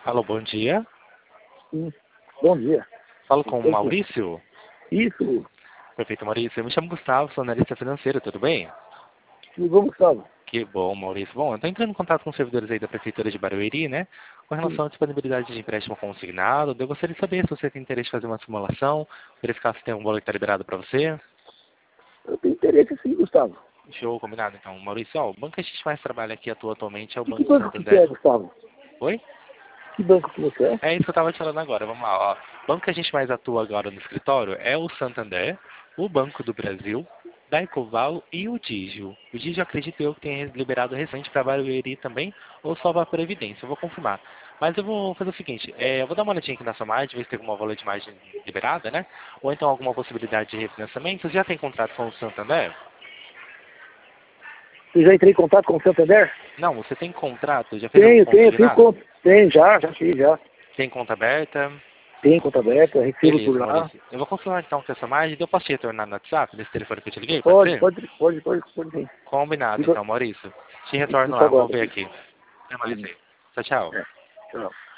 Alô, bom dia. Sim. Bom dia. Falo com o Maurício. Isso. Perfeito, Maurício. Eu me chamo Gustavo, sou analista financeiro, tudo bem? Tudo bom, Gustavo? Que bom, Maurício. Bom, eu estou entrando em contato com os servidores aí da Prefeitura de Barueri, né? Com relação à disponibilidade de empréstimo consignado. Eu gostaria de saber se você tem interesse em fazer uma simulação, verificar se tem um valor que está liberado para você. Eu tenho interesse sim, Gustavo. Show, combinado então. Maurício, ó, o banco que a gente mais trabalha aqui atualmente é o Que Banco banco que você é, Santander. Gustavo? Oi? Que banco que você é? É isso que eu estava te falando agora. Vamos lá, ó. O banco que a gente mais atua agora no escritório é o Santander, o Banco do Brasil, da Ecoval e o Digio. O Digio, acredito eu, que tenha liberado recente para Barueri também, ou só para a Previdência. Eu vou confirmar. Mas eu vou fazer o seguinte, eu vou dar uma olhadinha aqui na sua margem, ver se tem alguma valor de margem liberada, né? Ou então alguma possibilidade de refinanciamento. Você já tem contrato com o Santander? Você já entrei em contato com o Santander? Não, você tem contrato? Já fez algum Tenho consignado? conta. Tem, já fiz, já. Tem conta aberta? Tem conta aberta, recebo por Beleza, lá. Maurício. Eu vou confirmar então com essa margem. Eu posso te retornar no WhatsApp, nesse telefone que eu te liguei? Pode ser? Pode sim. Combinado Fica, então, Maurício. Te retorno fica lá, vou agora ver aqui. aqui. Até mais aí. Tchau, tchau. É, tchau.